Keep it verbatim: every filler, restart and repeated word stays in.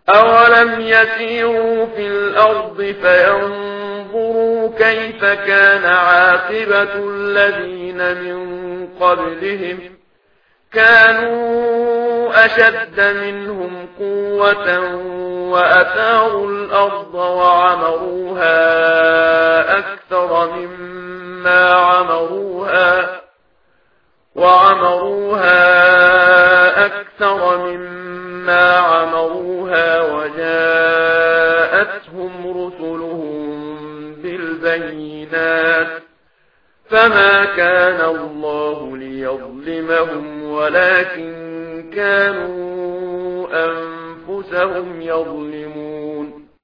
أولم يسيروا في الأرض فينظروا كيف كان عاقبة الذين من قبلهم كانوا أشد منهم قوة وأثاروا الأرض وعمروها أكثر مما عمروها وعمروها أكثر مما عمروها وجاءتهم رسلهم بالبينات فما كان الله ليظلمهم ولكن كانوا أنفسهم يظلمون